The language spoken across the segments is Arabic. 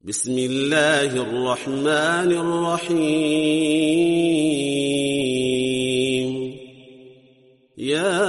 بسم الله الرحمن الرحيم. يا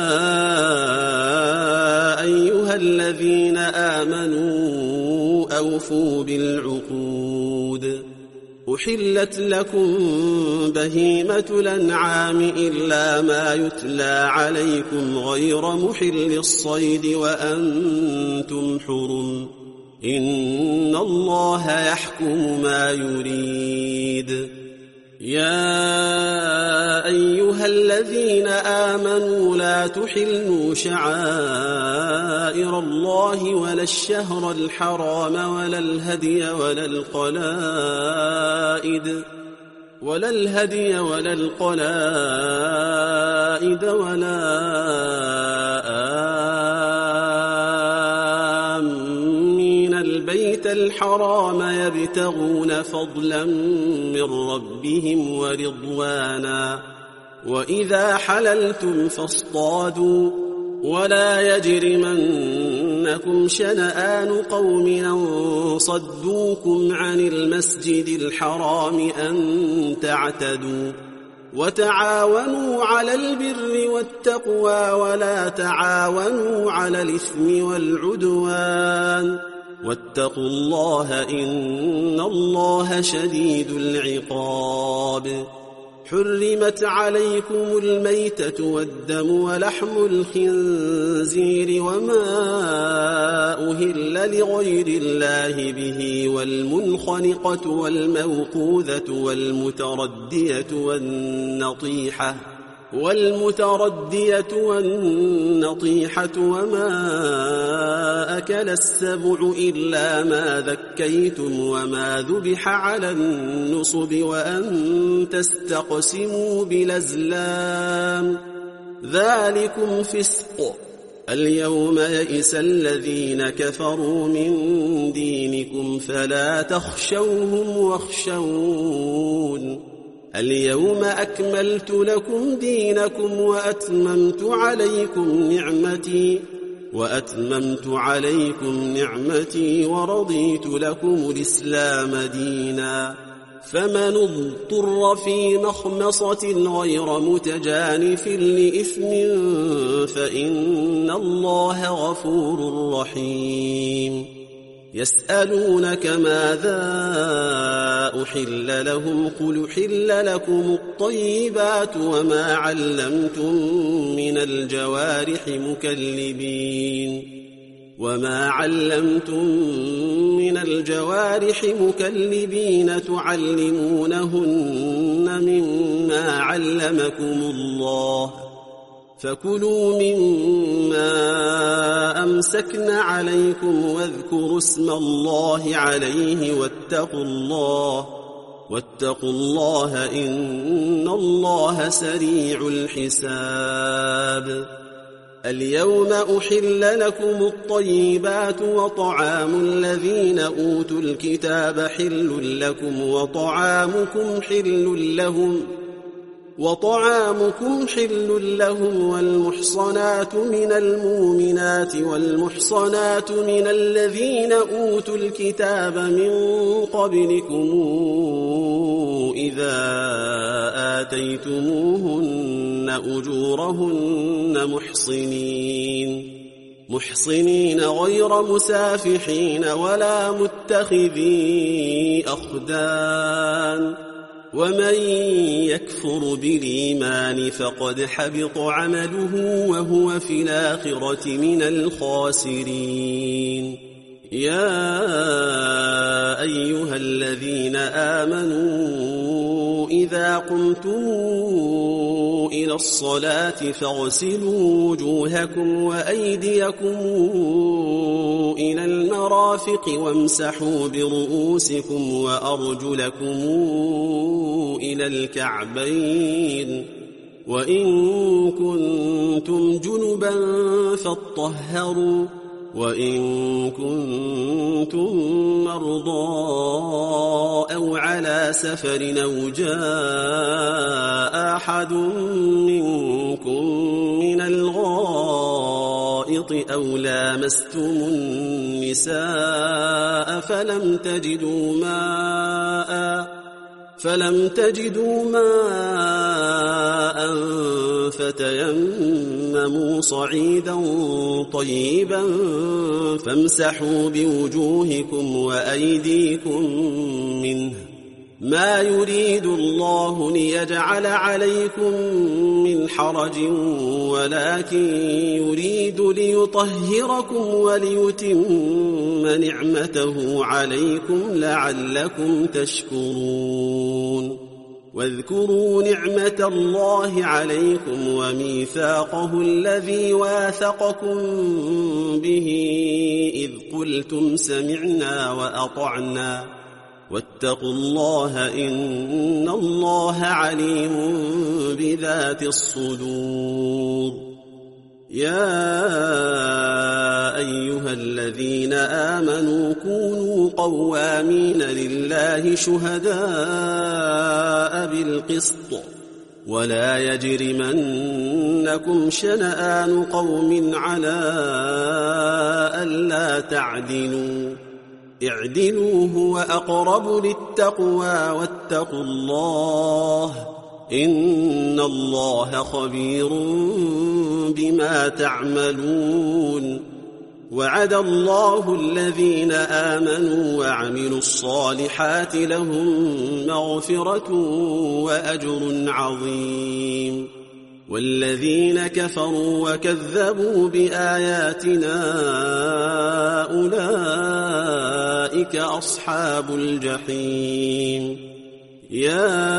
أيها الذين آمنوا أوفوا بالعقود. أحلت لكم بهيمة الأنعام إلا ما يتلى عليكم غير محل الصيد وأنتم حرم. إن الله يحكم ما يريد. يا أيها الذين آمنوا لا تحلوا شعائر الله ولا الشهر الحرام ولا الهدي ولا القلائد ولا آمين البيت الحرام يبتغون فضلا من ربهم ورضوانا. وإذا حللتم فاصطادوا ولا يجرمنكم شنآن قوم أن صدوكم عن المسجد الحرام أن تعتدوا. وتعاونوا على البر والتقوى ولا تعاونوا على الإثم والعدوان. واتقوا الله إن الله شديد العقاب. حرمت عليكم الميتة والدم ولحم الخنزير وما أهل لغير الله به والمنخنقة والموقوذة والمتردية والنطيحة وما أكل السبع إلا ما ذكيتم وما ذبح على النصب وأن تستقسموا بالأزلام ذلكم فسق. اليوم يئس الذين كفروا من دينكم فلا تخشوهم واخشون. اليوم أكملت لكم دينكم وأتممت عليكم نعمتي ورضيت لكم الإسلام دينا. فمن اضطر في مخمصة غير متجانف لإثم فإن الله غفور رحيم. يسألونك ماذا أحل لهم قل أحل لكم الطيبات وما علمتم من الجوارح مكلبين تعلمونهن مما علمكم الله فكلوا مما أمسكن عليكم واذكروا اسم الله عليه واتقوا الله إن الله سريع الحساب. اليوم أحل لكم الطيبات وطعام الذين أوتوا الكتاب حل لكم وطعامكم حل لهم والمحصنات من المؤمنات والمحصنات من الذين أوتوا الكتاب من قبلكم إذا آتيتموهن أجورهن محصنين غير مسافحين ولا متخذي أخدان. ومن يكفر بالإيمان فقد حبط عمله وهو في الآخرة من الخاسرين. يا أيها الذين آمنوا إذا قمتم إلى الصلاة فاغسلوا وجوهكم وأيديكم إلى المرافق وامسحوا برؤوسكم وأرجلكم إلى الكعبين وإن كنتم جنبا فاطهروا وإن كنتم مرضى أو على سفر أو جاء أحد منكم من الغائط الغائط أو لامستم النساء فلم تجدوا ماء فتيمموا صعيدا طيبا فامسحوا بوجوهكم وأيديكم منه ما يريد الله ليجعل عليكم من حرج ولكن يريد ليطهركم وليتم نعمته عليكم لعلكم تشكرون واذكروا نعمة الله عليكم وميثاقه الذي واثقكم به إذ قلتم سمعنا وأطعنا واتقوا الله إن الله عليم بذات الصدور يا أيها الذين آمنوا كونوا قوامين لله شهداء بالقسط ولا يجرمنكم شنآن قوم على ألا تعدلوا اعدلوا هو أقرب للتقوى واتقوا الله إن الله خبير بما تعملون وعد الله الذين آمنوا وعملوا الصالحات لهم مغفرة وأجر عظيم والذين كفروا وكذبوا بآياتنا أولئك أصحاب الجحيم يا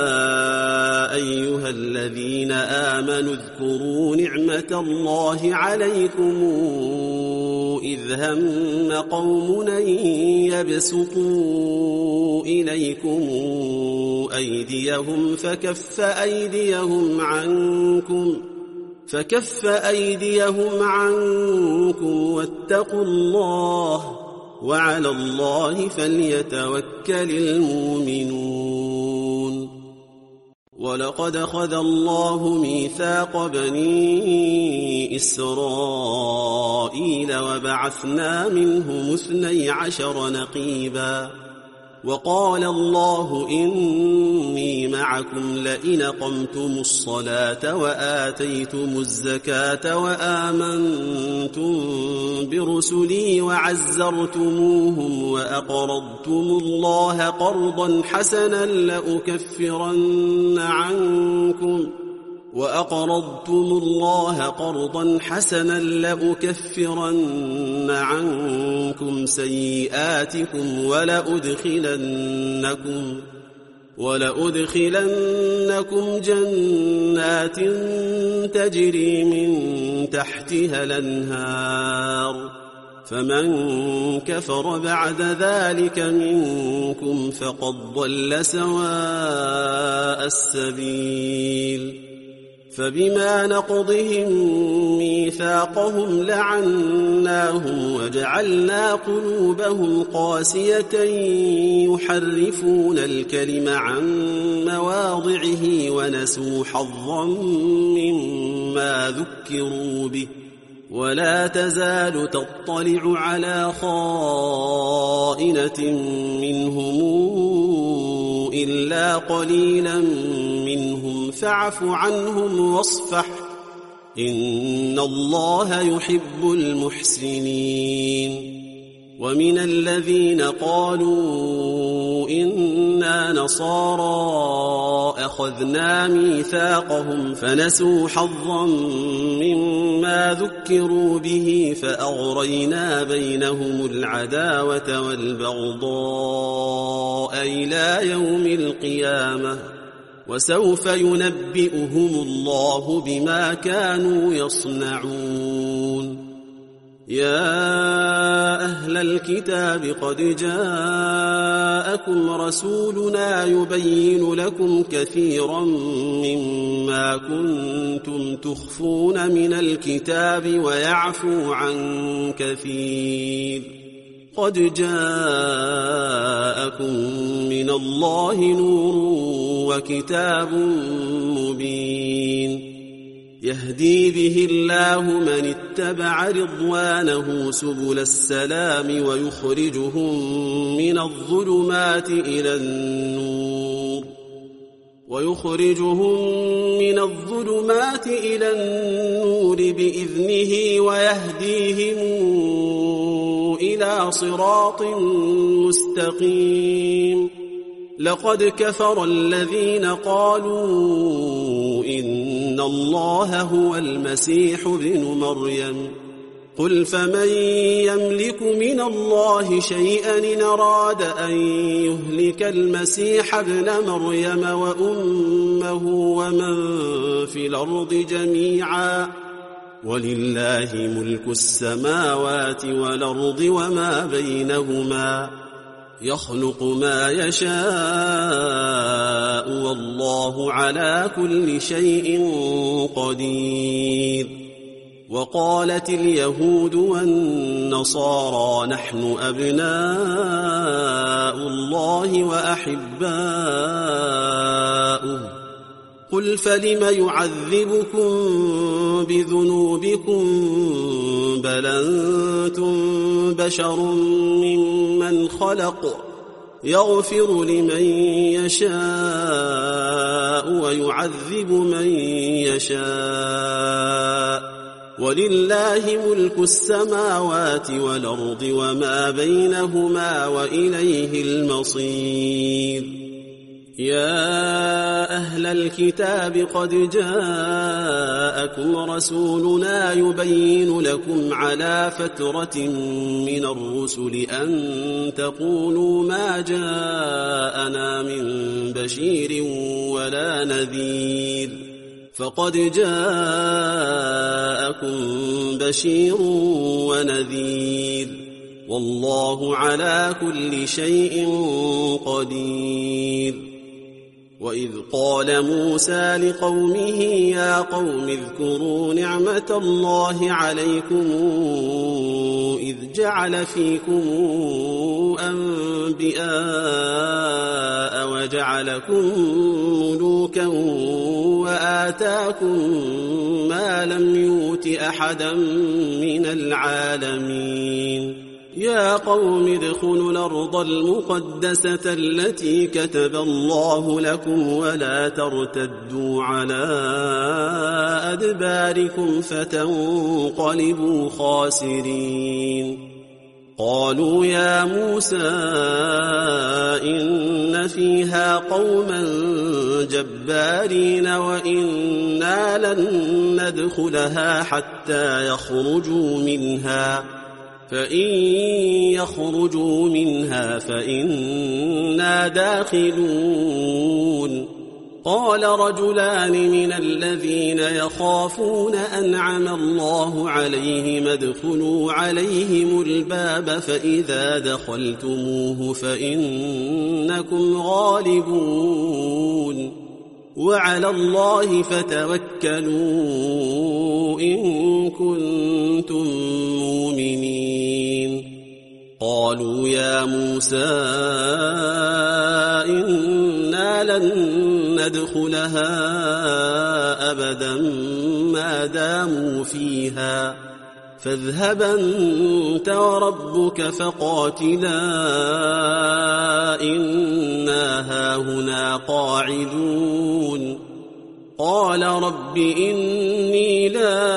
أيها الذين آمنوا اذكروا نعمة الله عليكم إذ هم قوم أن يبسطوا إليكم أيديهم فكف أيديهم عنكم واتقوا الله وعلى الله فليتوكل المؤمنون ولقد أخذ الله ميثاق بني إسرائيل وبعثنا منهم 12 نقيبا وقال الله إني معكم لئن أقمتم الصلاة وآتيتم الزكاة وآمنتم برسلي وعزرتموهم وأقرضتم الله قرضا حسنا لأكفرن عنكم سيئاتكم ولأدخلنكم جنات تجري من تحتها الأنهار فمن كفر بعد ذلك منكم فقد ضل سواء السبيل فبما نقضهم ميثاقهم لعناهم وجعلنا قلوبهم قاسية يحرفون الكلم عن مواضعه ونسوا حظا مما ذكروا به ولا تزال تطلع على خائنة منهم إلا قليلا منهم فاعف عنهم واصفح إن الله يحب المحسنين ومن الذين قالوا إنا نصارى أخذنا ميثاقهم فنسوا حظا مما ذكروا به فأغرينا بينهم العداوة والبغضاء إلى يوم القيامة وسوف ينبئهم الله بما كانوا يصنعون يا أهل الكتاب قد جاءكم رسولنا يبين لكم كثيرا مما كنتم تخفون من الكتاب ويعفو عن كثير قد جاءكم من الله نور وكتاب مبين يهدي به الله من اتبع رضوانه سبل السلام ويخرجهم من الظلمات إلى النور بإذنه ويهديهم إلى صراط مستقيم. لقد كفر الذين قالوا إن الله هو المسيح ابن مريم قل فمن يملك من الله شيئا إن أراد أن يهلك المسيح ابن مريم وأمه ومن في الأرض جميعا ولله ملك السماوات والأرض وما بينهما يخلق ما يشاء والله على كل شيء قدير. وقالت اليهود والنصارى نحن أبناء الله وأحباؤه قل فلم يعذبكم بذنوبكم بل أنتم بشر ممن خلق يغفر لمن يشاء ويعذب من يشاء ولله ملك السماوات والأرض وما بينهما وإليه المصير. يا أهل الكتاب قد جاءكم رسولنا يبين لكم على فترة من الرسل أن تقولوا ما جاءنا من بشير ولا نذير فقد جاءكم بشير ونذير والله على كل شيء قدير. وإذ قال موسى لقومه يا قوم اذكروا نعمة الله عليكم إذ جعل فيكم أنبياء وجعلكم ملوكا وآتاكم ما لم يؤت أحدا من العالمين. يا قوم ادخلوا الأرض المقدسة التي كتب الله لكم ولا ترتدوا على أدباركم فتنقلبوا خاسرين. قالوا يا موسى إن فيها قوما جبارين وإنا لن ندخلها حتى يخرجوا منها فإن يخرجوا منها فإنا داخلون. قال رجلان من الذين يخافون أنعم الله عليهم ادخلوا عليهم الباب فإذا دخلتموه فإنكم غالبون وعلى الله فتوكلوا إن كنتم مؤمنين. قالوا يا موسى إنا لن ندخلها أبدا ما داموا فيها فاذهب أنت وربك فقاتلا إنا هاهنا قاعدون. قال رب إني لا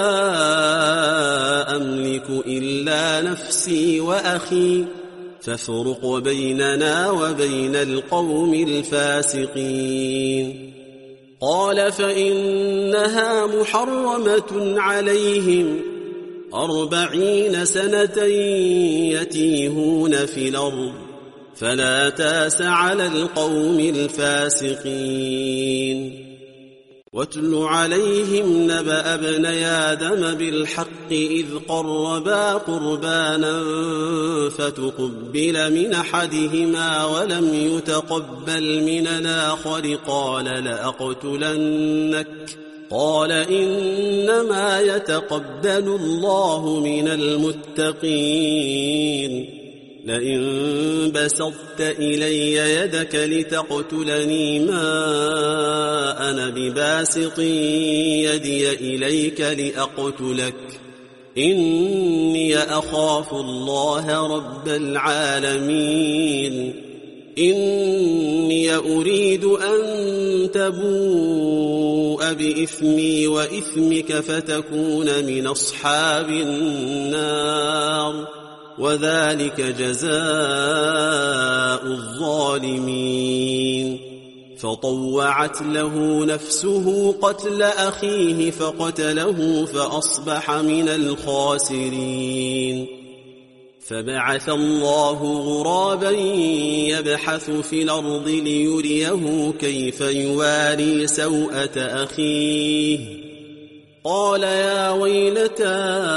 أملك إلا نفسي وأخي فافرق بيننا وبين القوم الفاسقين. قال فإنها محرمة عليهم 40 سنة يتيهون في الأرض فلا تاس على القوم الفاسقين. واتل عليهم نبأ ابني آدم بالحق إذ قربا قربانا فتقبل من أحدهما ولم يتقبل من الآخر قال لأقتلنك قال إنما يتقبل الله من المتقين. لئن بسطت إلي يدك لتقتلني ما أنا بباسط يدي إليك لأقتلك إني أخاف الله رب العالمين إني أريد أن تبوء بإثمي وإثمك فتكون من أصحاب النار وذلك جزاء الظالمين فطوعت له نفسه قتل أخيه فقتله فأصبح من الخاسرين فبعث الله غرابا يبحث في الأرض ليريه كيف يواري سوءة أخيه قال يا ويلتى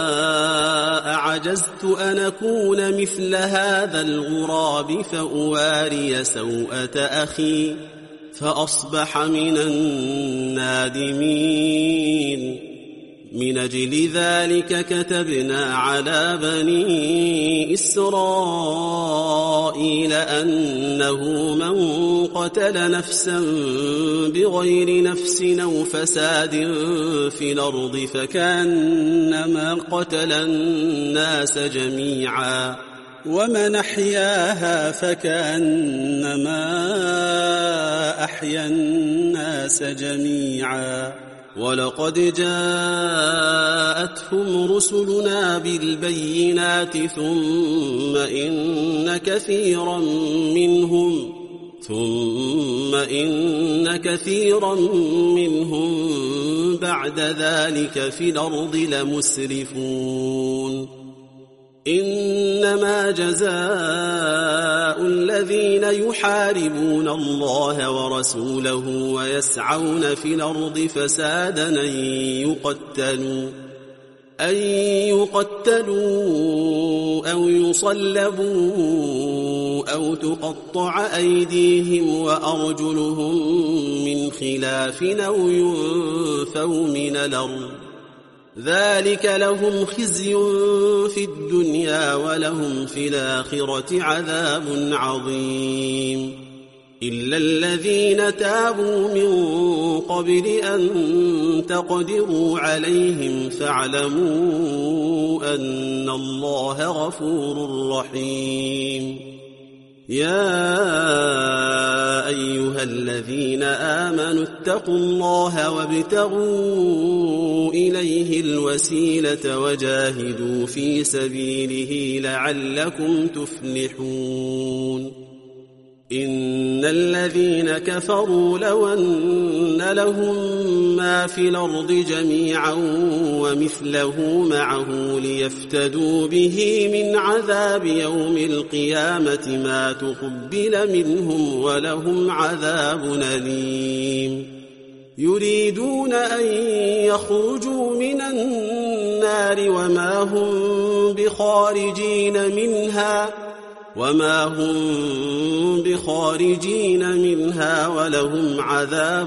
أعجزت أن أكون مثل هذا الغراب فأواري سوءة أخي فأصبح من النادمين من أجل ذلك كتبنا على بني إسرائيل أنه من قتل نفسا بغير نفس أو فساد في الأرض فكأنما قتل الناس جميعا ومن أحياها فكأنما أحيا الناس جميعا ولقد جاءتهم رسلنا بالبينات ثم إن كثيرا منهم بعد ذلك في الأرض لمسرفون إنما جزاء الذين يحاربون الله ورسوله ويسعون في الأرض فسادا أن يقتلوا أو يصلبوا أو تقطع أيديهم وأرجلهم من خلاف أو ينفوا من الأرض ذلك لهم خزي في الدنيا ولهم في الآخرة عذاب عظيم إلا الذين تابوا من قبل أن تقدروا عليهم فاعلموا أن الله غفور رحيم يا أيها الذين آمنوا اتقوا الله وابتغوا إليه الوسيلة وجاهدوا في سبيله لعلكم تفلحون إن الذين كفروا لو أن لهم ما في الأرض جميعا ومثله معه ليفتدوا به من عذاب يوم القيامة ما تقبل منهم ولهم عذاب أليم يريدون أن يخرجوا من النار وما هم بخارجين منها ولهم عذاب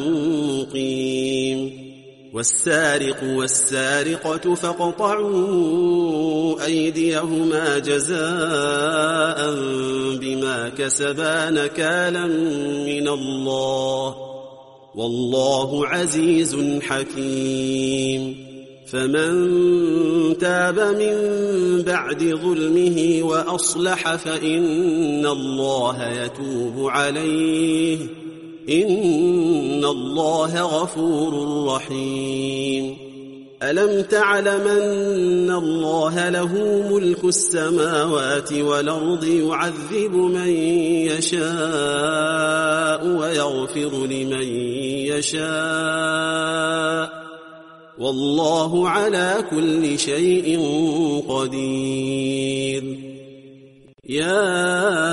مقيم والسارق والسارقة فاقطعوا أيديهما جزاء بما كسبا نكالا من الله والله عزيز حكيم فمن تاب من بعد ظلمه وأصلح فإن الله يتوب عليه إن الله غفور رحيم ألم تعلم أن الله له ملك السماوات والأرض يعذب من يشاء ويغفر لمن يشاء والله على كل شيء قدير يا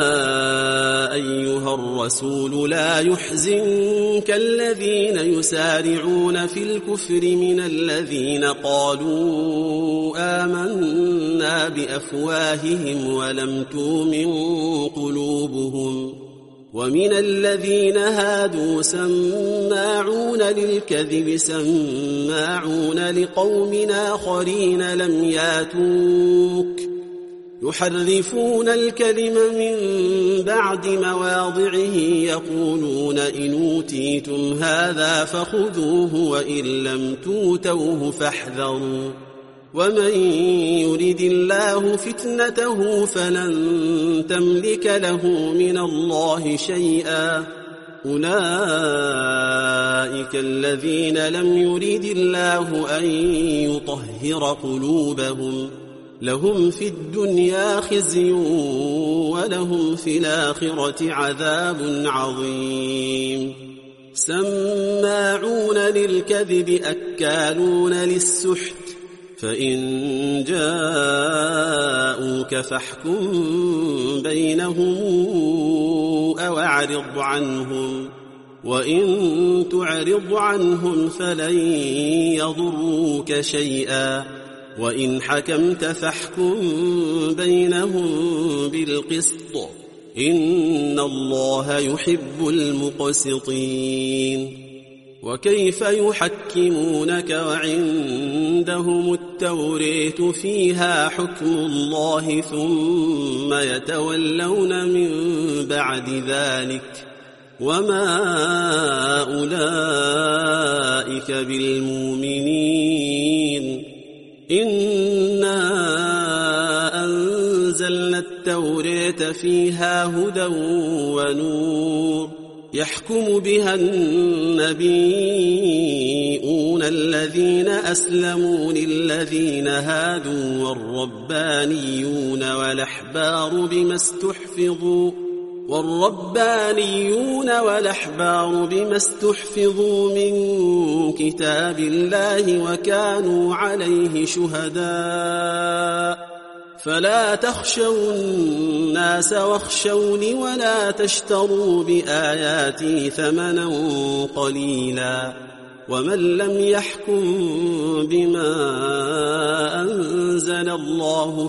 أيها الرسول لا يحزنك الذين يسارعون في الكفر من الذين قالوا آمنا بأفواههم ولم تؤمن قلوبهم ومن الذين هادوا سماعون للكذب سماعون لقوم آخرين لم ياتوك يحرفون الكلم من بعد مواضعه يقولون إن أوتيتم هذا فخذوه وإن لم توتوه فاحذروا ومن يرد الله فتنته فلن تملك له من الله شيئا أولئك الذين لم يرد الله أن يطهر قلوبهم لهم في الدنيا خزي ولهم في الآخرة عذاب عظيم سماعون للكذب أكالون للسحت فإن جاءوك فاحكم بينهم أو أعرض عنهم وإن تعرض عنهم فلن يضروك شيئا وإن حكمت فاحكم بينهم بالقسط إن الله يحب المقسطين وكيف يحكمونك وعندهم التوريت فيها حكم الله ثم يتولون من بعد ذلك وما أولئك بالمؤمنين إنا أنزلنا التوراة فيها هدى ونور يحكم بها النبيون الذين أسلموا للذين هادوا والربانيون والأحبار بما استحفظوا من كتاب الله وكانوا عليه شهداء فلا تخشوا الناس واخشوني ولا تشتروا بآياتي ثمنا قليلا ومن لم يحكم بما أنزل الله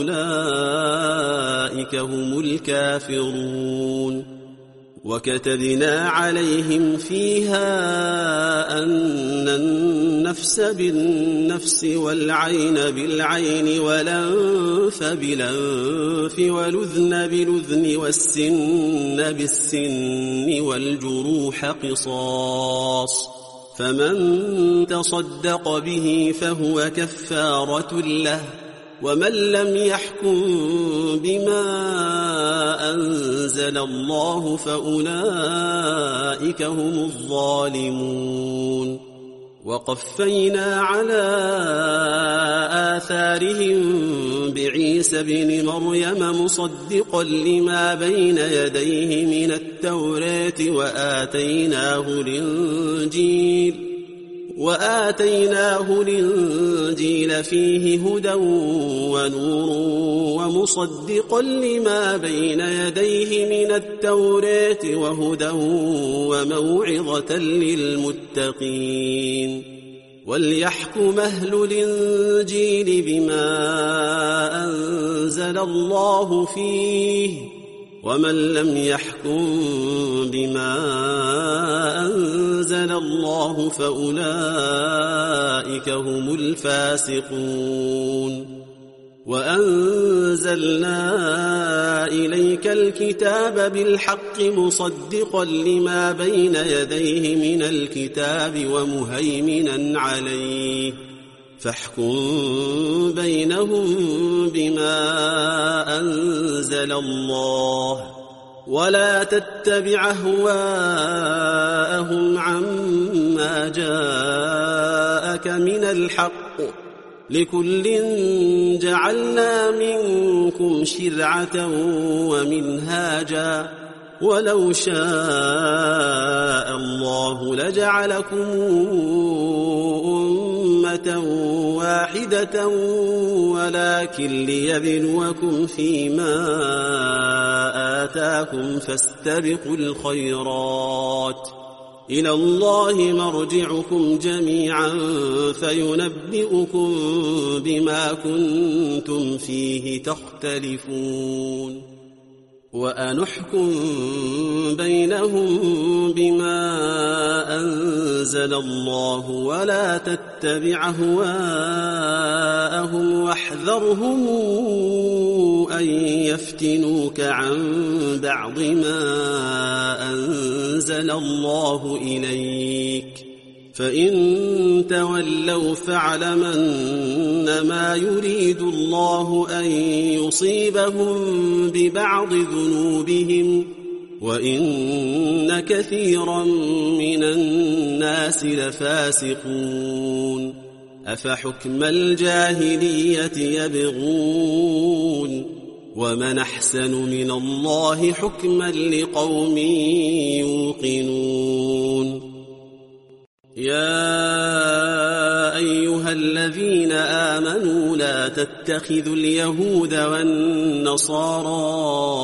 فأولئك هم الكافرون وكتبنا عليهم فيها أن النفس بالنفس والعين بالعين والأنف بالأنف والأذن بالأذن والسن بالسن والجروح قصاص فمن تصدق به فهو كفارة له ومن لم يحكم بما أنزل الله فأولئك هم الظالمون وقفينا على آثارهم بعيسى بن مريم مصدقا لما بين يديه من التوراة وآتيناه الإنجيل فيه هدى ونور ومصدقا لما بين يديه من التوراة وهدى وموعظة للمتقين وليحكم أهل الإنجيل بما أنزل الله فيه ومن لم يحكم بما أنزل الله فأولئك هم الفاسقون وأنزلنا إليك الكتاب بالحق مصدقا لما بين يديه من الكتاب ومهيمنا عليه فاحكم بينهم بما أنزل الله ولا تتبع أهواءهم عما جاءك من الحق لكل جعلنا منكم شرعة ومنهاجا ولو شاء الله لجعلكم أمة واحدة ولكن ليبلوكم فيما آتاكم فاستبقوا الخيرات إلى الله مرجعكم جميعا فينبئكم بما كنتم فيه تختلفون وأنحكم بينهم بما أنزل الله ولا تتبع أهواءهم فاحذرهم أن يفتنوك عن بعض ما أنزل الله إليك فإن تولوا فاعلم أنما يريد الله أن يصيبهم ببعض ذنوبهم وإن كثيرا من الناس لفاسقون أفحكم الجاهلية يبغون ومن أحسن من الله حكما لقوم يوقنون يا أيها الذين آمنوا لا تتخذوا اليهود والنصارى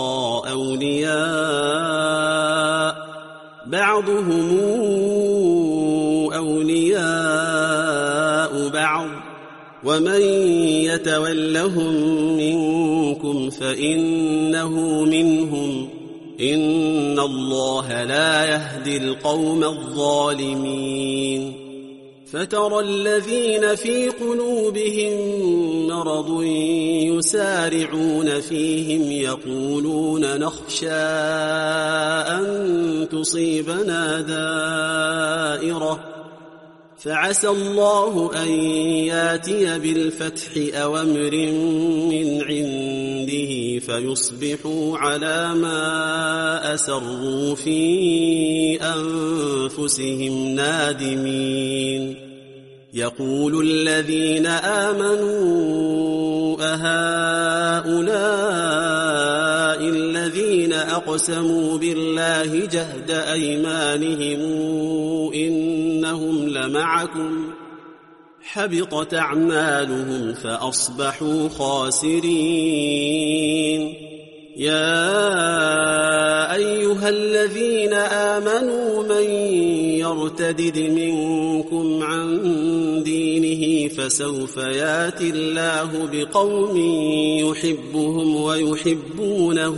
أولياء بعضهم أولياء بعض ومن يتولهم منكم فإنه منهم إن الله لا يهدي القوم الظالمين فترى الذين في قلوبهم مرض يسارعون فيهم يقولون نخشى أن تصيبنا دائرة فعسى الله أن ياتي بالفتح أو أمر من عنده فيصبحوا على ما أسروا في أنفسهم نادمين يقول الذين آمنوا أهؤلاء الذين أقسموا بالله جهد أيمانهم إنهم لمعكم حبطت أعمالهم فأصبحوا خاسرين يا أيها الذين آمنوا من يرتدد منكم عن دينه فسوف ياتي الله بقوم يحبهم ويحبونه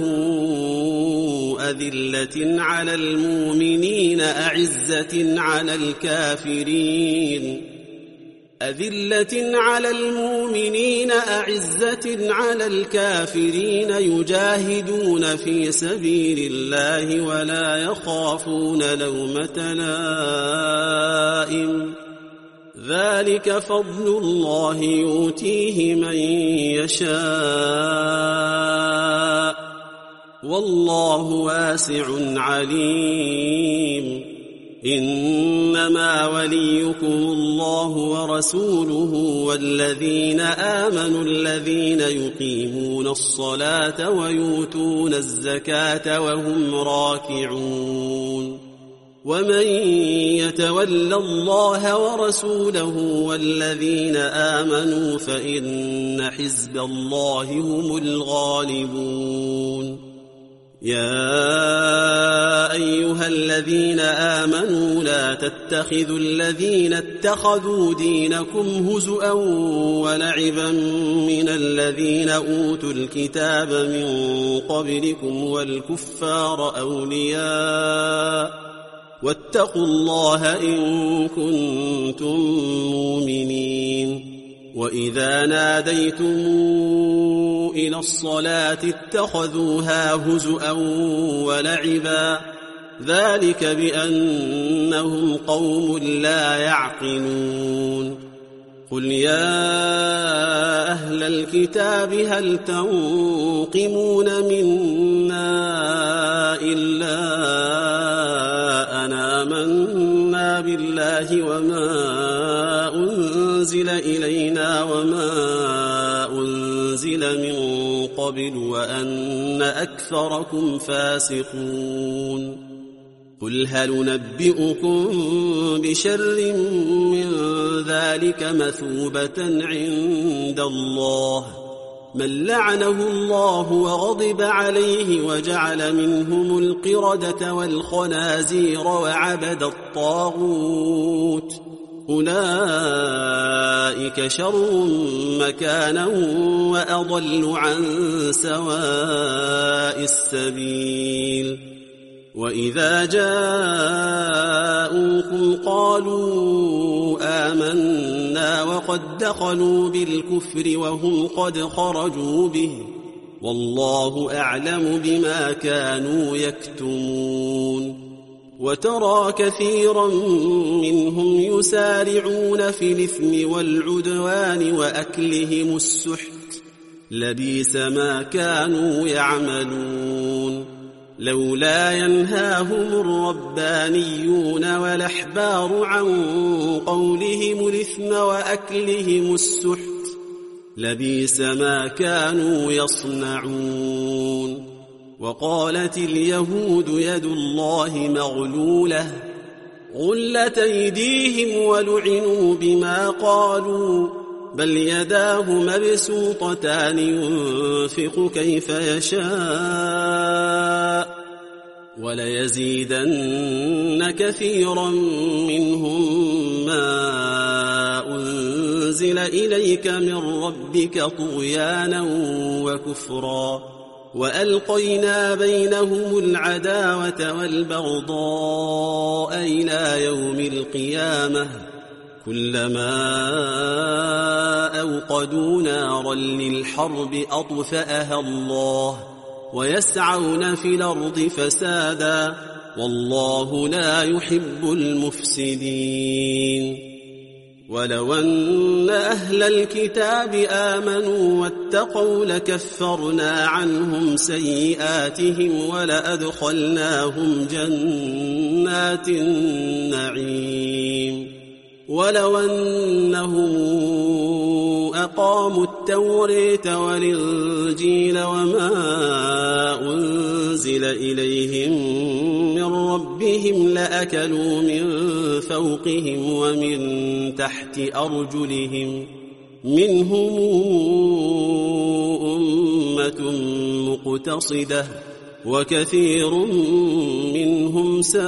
أذلة على المؤمنين أعزة على الكافرين يجاهدون في سبيل الله ولا يخافون لومة لائم ذلك فضل الله يؤتيه من يشاء والله واسع عليم إنما وليكم الله ورسوله والذين آمنوا الذين يقيمون الصلاة ويؤتون الزكاة وهم راكعون ومن يتول الله ورسوله والذين آمنوا فإن حزب الله هم الغالبون يا أيها الذين آمنوا لا تتخذوا الذين اتخذوا دينكم هزؤا ولعبا من الذين أوتوا الكتاب من قبلكم والكفار أولياء واتقوا الله إن كنتم مؤمنين وإذا ناديتم إلى الصلاة اتخذوها هزؤا ولعبا ذلك بأنهم قوم لا يعقلون قل يا أهل الكتاب هل تنقمون منا إلا أن آمنا بالله وما أنزل إلينا وما أنزل من قبل وأن أكثركم فاسقون قل هل ننبئكم بشر من ذلك مثوبة عند الله من لعنه الله وغضب عليه وجعل منهم القردة والخنازير وعبد الطاغوت أولئك شر مكانا وأضل عن سواء السبيل وإذا جاءوكم قالوا آمنا وقد دخلوا بالكفر وهم قد خرجوا به والله أعلم بما كانوا يكتمون وترى كثيرا منهم يسارعون في الإثم والعدوان وأكلهم السحت لبئس ما كانوا يعملون لولا ينهاهم الربانيون والأحبار عن قولهم الإثم وأكلهم السحت لبئس ما كانوا يصنعون وقالت اليهود يد الله مغلولة غلت أيديهم ولعنوا بما قالوا بل يداه مبسوطتان ينفق كيف يشاء وليزيدن كثيرا منهم ما أنزل إليك من ربك طغيانا وكفرا وألقينا بينهم العداوة والبغضاء إلى يوم القيامة كلما أوقدوا نارا للحرب أطفأها الله ويسعون في الأرض فسادا والله لا يحب المفسدين ولو أن أهل الكتاب آمنوا واتقوا لكفرنا عنهم سيئاتهم ولأدخلناهم جنات النعيم ولو أنهم أقاموا التوراة والإنجيل وما أنزل إليهم من ربهم لأكلوا من فوقهم ومن تحت أرجلهم منهم أمة مقتصدة وكثير منهم ساء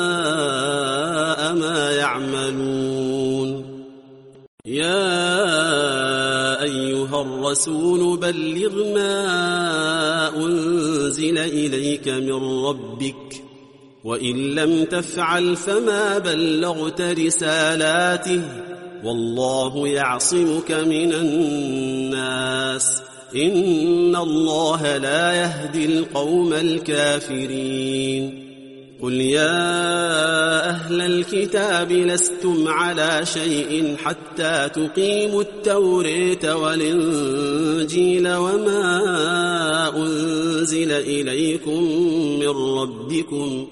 ما يعملون يا أيها الرسول بلغ ما أنزل إليك من ربك وإن لم تفعل فما بلغت رسالاته والله يعصمك من الناس إن الله لا يهدي القوم الكافرين قل يا أهل الكتاب لستم على شيء حتى تقيموا التوراة والإنجيل وما أنزل إليكم من ربكم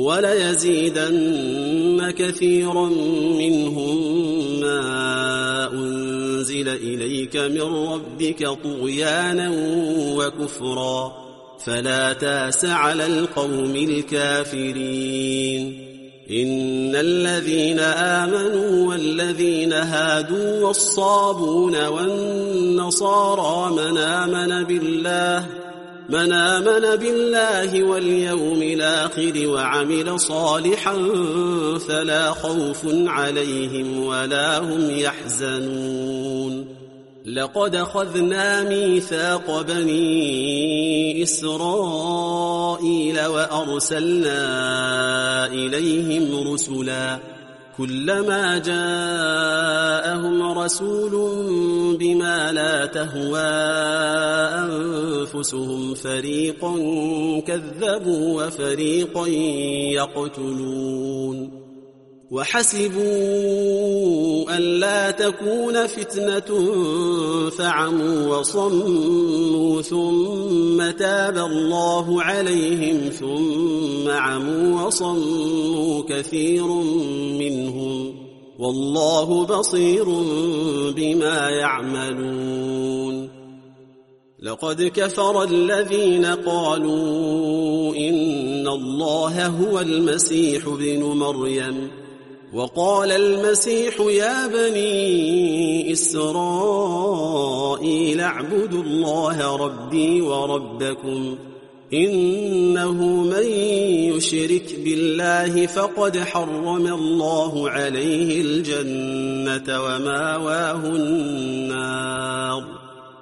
وليزيدن كثيرا منهم ما أنزل إليك من ربك طغيانا وكفرا فلا تاس على القوم الكافرين إن الذين آمنوا والذين هادوا والصابون والنصارى من آمن بالله واليوم الآخر وعمل صالحا فلا خوف عليهم ولا هم يحزنون لقد أخذنا ميثاق بني إسرائيل وأرسلنا إليهم رسلا كلما جاءهم رسول بما لا تهوى أنفسهم فريقا كذبوا وفريقا يقتلون وحسبوا ألا تكون فتنة فعموا وصموا ثم تاب الله عليهم ثم عموا وصموا كثير منهم والله بصير بما يعملون لقد كفر الذين قالوا إن الله هو المسيح ابن مريم وقال المسيح يا بني إسرائيل اعبدوا الله ربي وربكم إنه من يشرك بالله فقد حرم الله عليه الجنة وماواه النار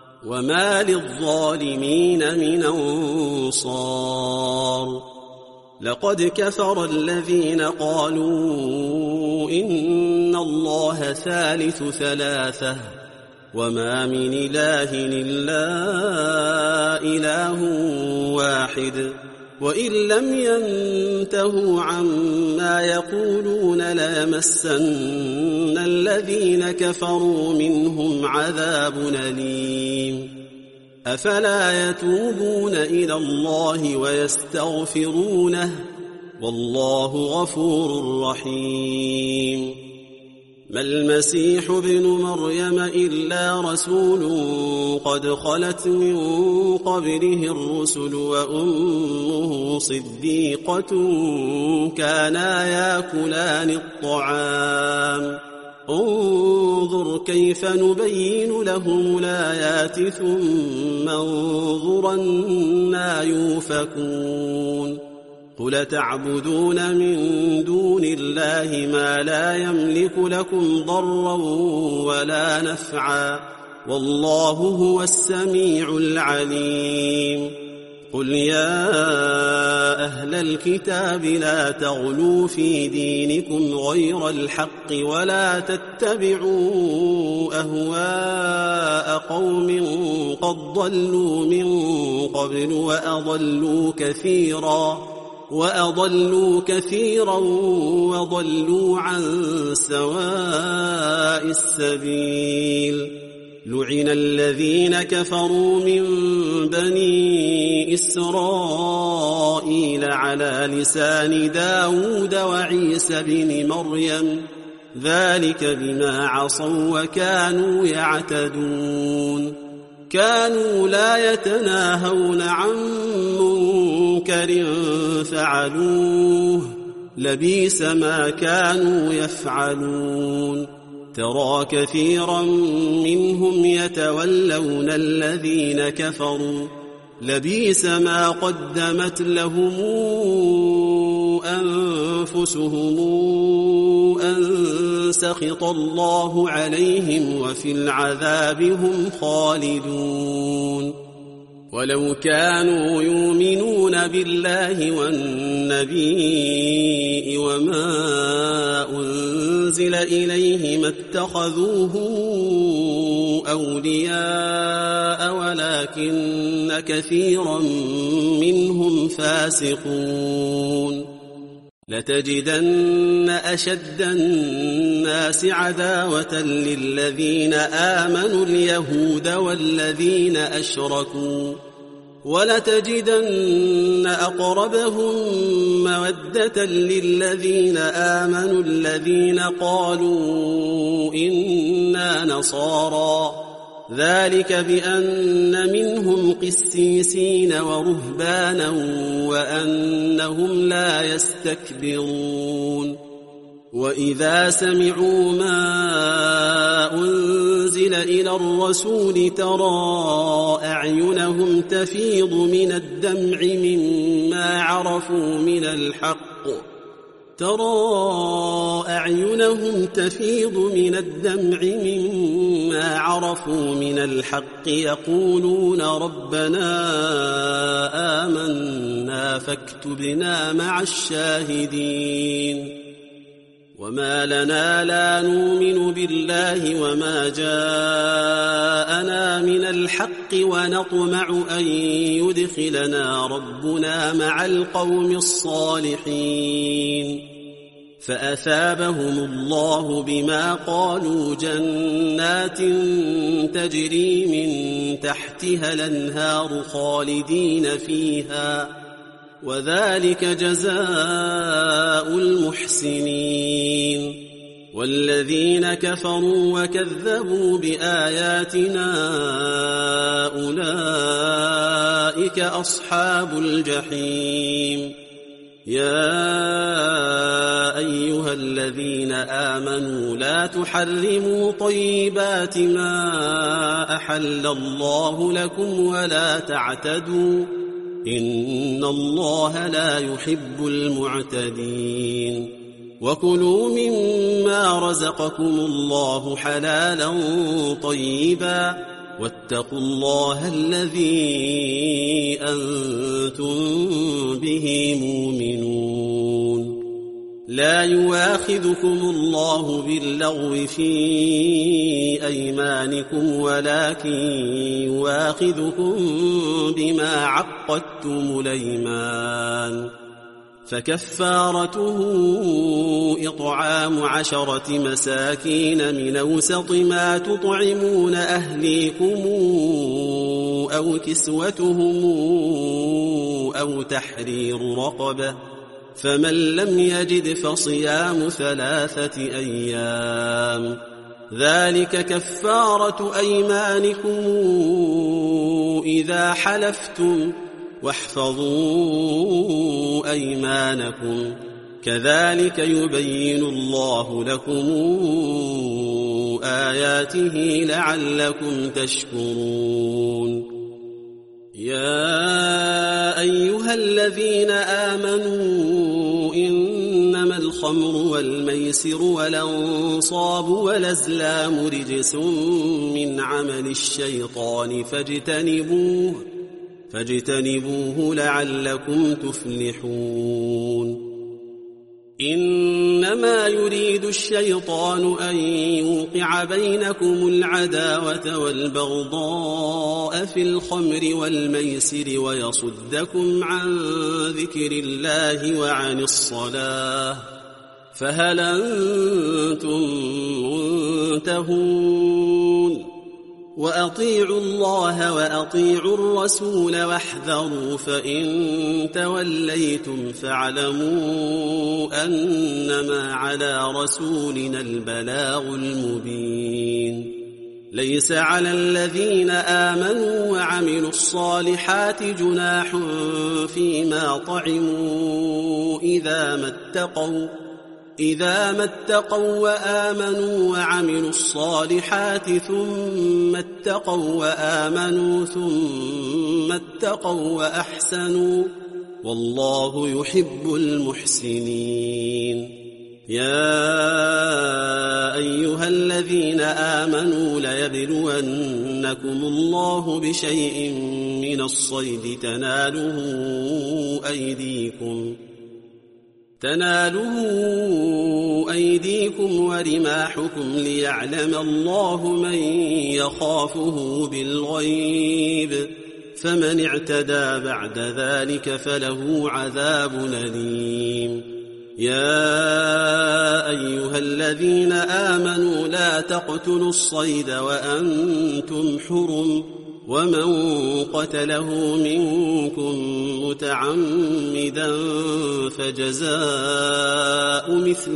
وما للظالمين من أنصار لقد كفر الذين قالوا إن الله ثالث ثلاثة وما من إله إلا إله واحد وإن لم ينتهوا عما يقولون ليمسن الذين كفروا منهم عذاب أليم أفلا يتوبون إلى الله ويستغفرونه والله غفور رحيم ما المسيح ابن مريم إلا رسول قد خلت من قبله الرسل وأمه صديقة كانا يأكلان الطعام انظر كيف نبين لهم الآيات ثم انظر أنى يؤفكون قل تعبدون من دون الله ما لا يملك لكم ضرا ولا نفعا والله هو السميع العليم قل يا أهل الكتاب لا تغلوا في دينكم غير الحق ولا تتبعوا أهواء قوم قد ضلوا من قبل وأضلوا كثيرا وضلوا عن سواء السبيل لعن الذين كفروا من بني إسرائيل على لسان داود وعيسى بن مريم ذلك بما عصوا وكانوا يعتدون كانوا لا يتناهون عن منكر فعلوه لبئس ما كانوا يفعلون ترى كثيرا منهم يتولون الذين كفروا لبئس ما قدمت لهم أنفسهم أن سخط الله عليهم وفي العذاب هم خالدون ولو كانوا يؤمنون بالله والنبي وما أنزل إليه ما اتخذوهم أولياء ولكن كثيرا منهم فاسقون لتجدن أشد الناس عداوة للذين آمنوا اليهود والذين أشركوا ولتجدن أقربهم مودة للذين آمنوا الذين قالوا إنا نصارى ذلك بأن منهم قسيسين ورهبانا وأنهم لا يستكبرون وإذا سمعوا ما أنزل إلى الرسول ترى أعينهم تفيض من الدمع مما عرفوا من الحق يقولون ربنا آمنا فاكتبنا مع الشاهدين وما لنا لا نؤمن بالله وما جاءنا من الحق ونطمع أن يدخلنا ربنا مع القوم الصالحين فأثابهم الله بما قالوا جنات تجري من تحتها الأنهار خالدين فيها وذلك جزاء المحسنين والذين كفروا وكذبوا بآياتنا أولئك أصحاب الجحيم يا أيها الذين آمنوا لا تحرموا طيبات ما أحل الله لكم ولا تعتدوا إن الله لا يحب المعتدين وكلوا مما رزقكم الله حلالا طيبا واتقوا الله الذي أنتم به مؤمنون. لا يؤاخذكم الله باللغو في أيمانكم ولكن يؤاخذكم بما عقدتم الأيمان، فكفارته إطعام 10 مساكين من أوسط ما تطعمون أهليكم أو كسوتهم أو تحرير رقبة، فمن لم يجد فصيام 3 أيام، ذلك كفارة أيمانكم إذا حلفتم، واحفظوا أيمانكم، كذلك يبين الله لكم آياته لعلكم تشكرون. يا أيها الذين آمنوا إنما الخمر والميسر والأنصاب والأزلام رجس من عمل الشيطان فاجتنبوه لعلكم تفلحون. إنما يريد الشيطان أن يوقع بينكم العداوة والبغضاء في الخمر والميسر ويصدكم عن ذكر الله وعن الصلاة، فهل أنتم منتهون؟ وأطيعوا الله وأطيعوا الرسول واحذروا، فإن توليتم فاعلموا أنما على رسولنا البلاغ المبين. ليس على الذين آمنوا وعملوا الصالحات جناح فيما طعموا إذا ما اتقوا وآمنوا وعملوا الصالحات ثم اتقوا وآمنوا ثم اتقوا وأحسنوا، والله يحب المحسنين. يا أيها الذين آمنوا ليبلونكم الله بشيء من الصيد تناله أيديكم ورماحكم ليعلم الله من يخافه بالغيب، فمن اعتدى بعد ذلك فله عذاب أليم. يا أيها الذين آمنوا لا تقتلوا الصيد وأنتم حرم، ومن قتله منكم متعمدا فجزاء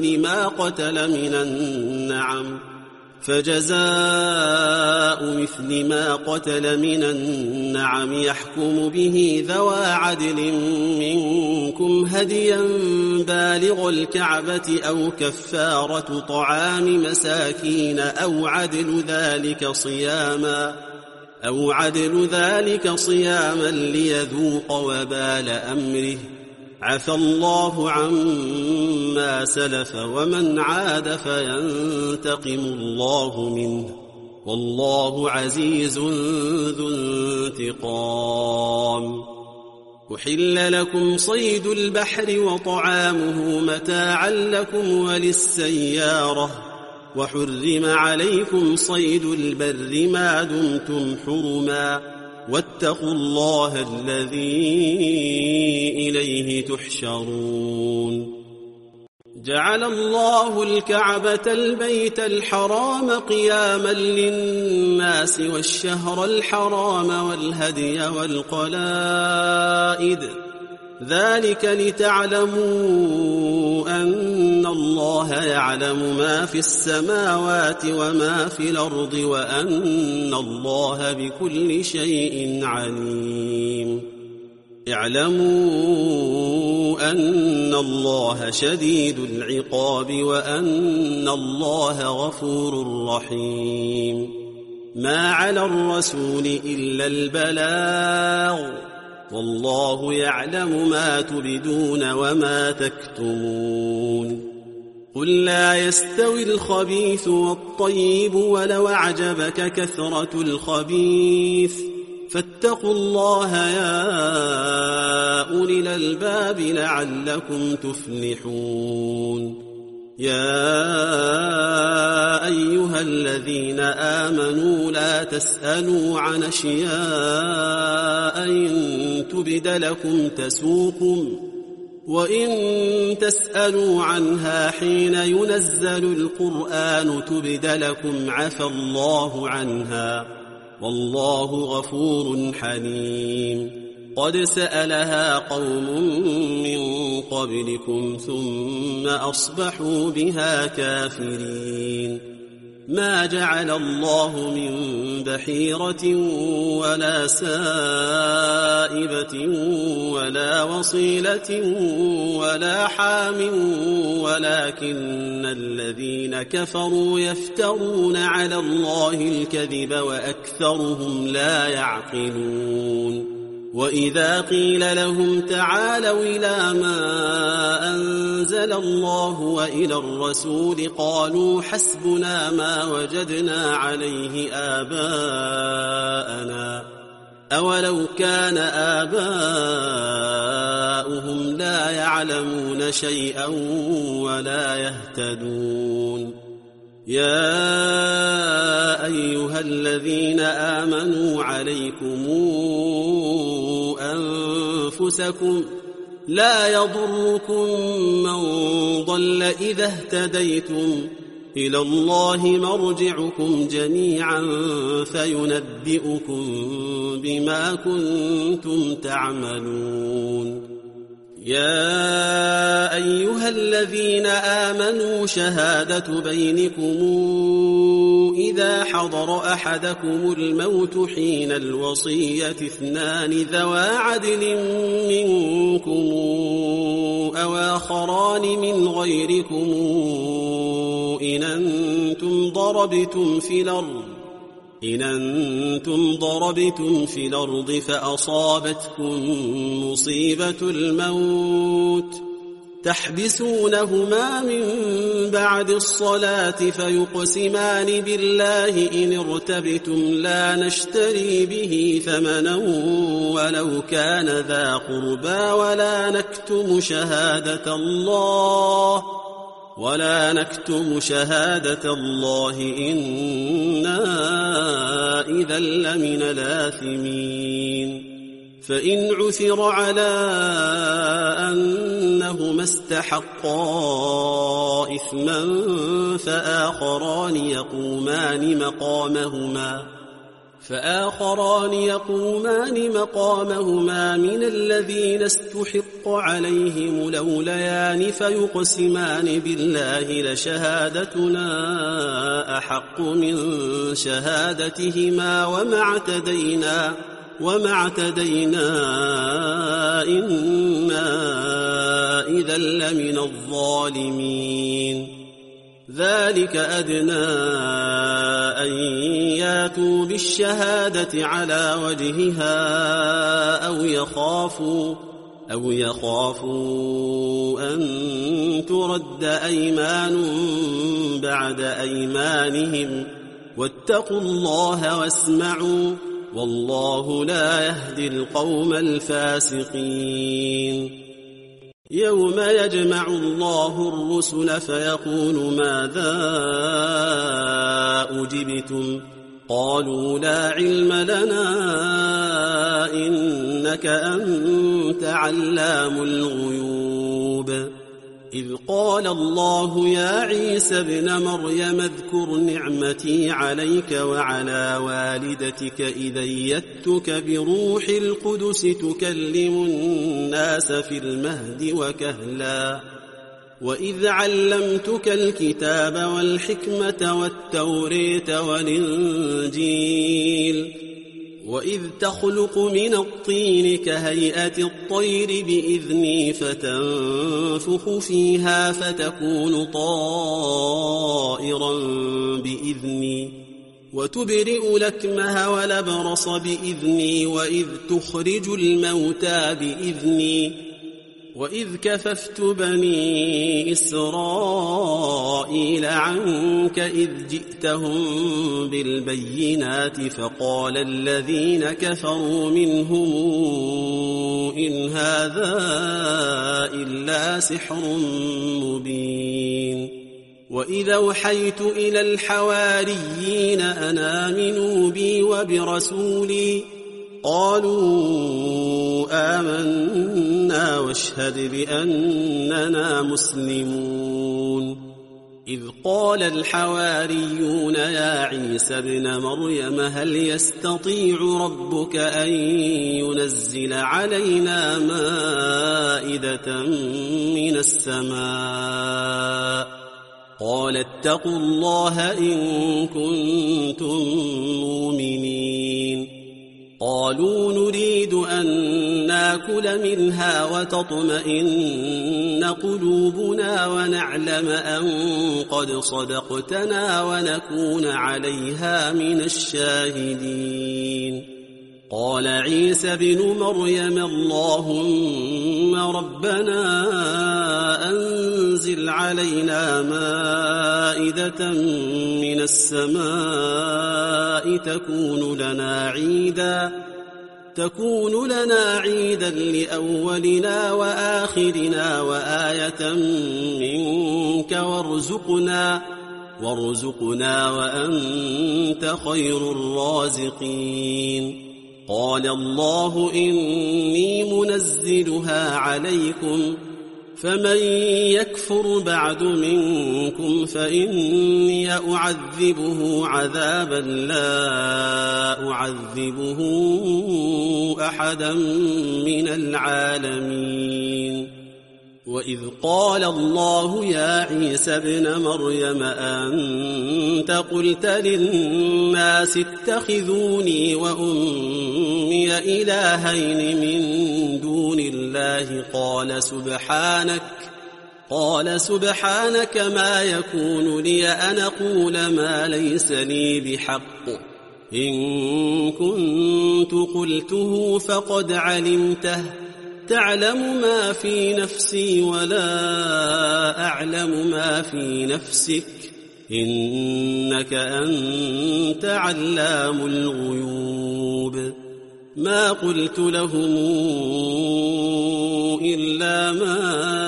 مثل ما قتل من النعم يحكم به ذوى عدل منكم هديا بالغ الكعبة أو كفارة طعام مساكين أو عدل ذلك صياما ليذوق وبال أمره، عفى الله عما سلف ومن عاد فينتقم الله منه، والله عزيز ذو انتقام. أحل لكم صيد البحر وطعامه متاعا لكم وللسيارة، وحرم عليكم صيد البر ما دمتم حرما، واتقوا الله الذي إليه تحشرون. جعل الله الكعبة البيت الحرام قياما للناس والشهر الحرام والهدي والقلائد، ذلك لتعلموا أن الله يعلم ما في السماوات وما في الأرض وأن الله بكل شيء عليم. اعلموا أن الله شديد العقاب وأن الله غفور رحيم. ما على الرسول إلا البلاغ، والله يعلم ما تبدون وما تكتمون. قل لا يستوي الخبيث والطيب ولو أعجبك كثرة الخبيث فاتقوا الله يا أولي الألباب لعلكم تفلحون يا أيها الذين آمنوا لا تسألوا عن أشياء إن تبد لكم تسوكم وإن تسألوا عنها حين ينزل القرآن تبد لكم عفى الله عنها والله غفور حليم قد سألها قوم من قبلكم ثم أصبحوا بها كافرين ما جعل الله من بحيرة ولا سائبة ولا وصيلة ولا حام ولكن الذين كفروا يفترون على الله الكذب وأكثرهم لا يعقلون وإذا قيل لهم تعالوا إلى ما أنزل الله وإلى الرسول قالوا حسبنا ما وجدنا عليه آباءنا أولو كان آباؤهم لا يعلمون شيئا ولا يهتدون يا أيها الذين آمنوا عليكم أنفسكم لا يضركم من ضل إذا اهتديتم إلى الله مرجعكم جميعا فينبئكم بما كنتم تعملون يا أيها الذين آمنوا شهادة بينكم إذا حضر أحدكم الموت حين الوصية اثنان ذوى عدل منكم أو آخران من غيركم إن أنتم ضربتم في الأرض فأصابتكم مصيبة الموت تحبسونهما من بعد الصلاة فيقسمان بالله إن ارتبتم لا نشتري به ثمنا ولو كان ذا قربى ولا نكتم شهادة الله إنا إذا لمن الآثمين فإن عثر على أنهما استحقا إثما فآخران يقومان مقامهما من الذين استحق عليهم الأوليان فيقسمان بالله لشهادتنا أحق من شهادتهما وما اعتدينا إنا إذا لمن الظالمين ذلك أدنى أن ياتوا بالشهادة على وجهها أو يخافوا أن ترد أيمان بعد أيمانهم واتقوا الله واسمعوا والله لا يهدي القوم الفاسقين يوم يجمع الله الرسل فيقول ماذا أجبتم قالوا لا علم لنا إنك أنت علام الغيوب إذ قال الله يا عيسى ابن مريم اذكر نعمتي عليك وعلى والدتك إذ أيدتك بروح القدس تكلم الناس في المهد وكهلا وإذ علمتك الكتاب والحكمة والتوريت والإنجيل وإذ تخلق من الطين كهيئة الطير بإذني فتنفخ فيها فتكون طائرا بإذني وتبرئ الأكمه والأبرص بإذني وإذ تخرج الموتى بإذني وإذ كففت بني إسرائيل عنك إذ جئتهم بالبينات فقال الذين كفروا منهم إن هذا إلا سحر مبين وإذ أوحيت إلى الحواريين أن آمنوا بي وبرسولي قالوا آمنا واشهد بأننا مسلمون إذ قال الحواريون يا عيسى ابن مريم هل يستطيع ربك أن ينزل علينا مائدة من السماء قال اتقوا الله إن كنتم مؤمنين قالوا نريد أن ناكل منها وتطمئن قلوبنا ونعلم أن قد صدقتنا ونكون عليها من الشاهدين قال عيسى ابن مريم اللهم ربنا أنزل علينا مائدة من السماء تكون لنا عيدا لأولنا وآخرنا وآية منك وارزقنا وأنت خير الرازقين قال الله إني منزلها عليكم فمن يكفر بعد منكم فإني أعذبه عذابا لا أعذبه أحدا من العالمين وإذ قال الله يا عيسى ابن مريم أنت قلت للناس اتخذوني وأمي إلهين من دون الله قال سبحانك ما يكون لي أن أقول ما ليس لي بحق إن كنت قلته فقد علمته تعلم ما في نفسي ولا أعلم ما في نفسك إنك أنت علام الغيوب ما قلت لهم إلا ما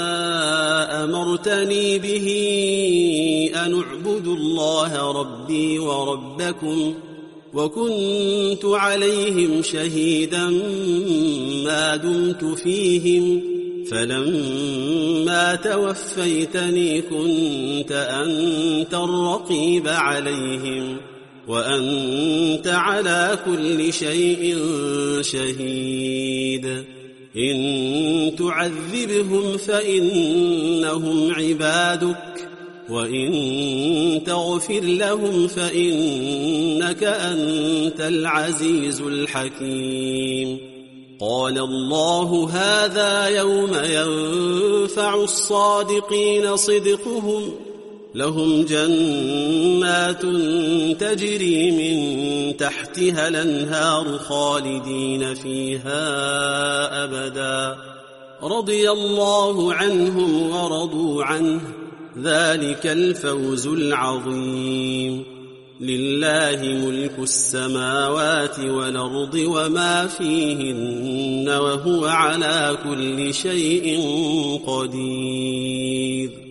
أمرتني به أن اعبدوا الله ربي وربكم وكنت عليهم شهيدا ما دمت فيهم فلما توفيتني كنت أنت الرقيب عليهم وأنت على كل شيء شهيد إن تعذبهم فإنهم عبادك وإن تغفر لهم فإنك أنت العزيز الحكيم قال الله هذا يوم ينفع الصادقين صدقهم لهم جنات تجري من تحتها الأنهار خالدين فيها أبدا رضي الله عنهم ورضوا عنه ذلك الفوز العظيم لله ملك السماوات والأرض وما فيهن وهو على كل شيء قدير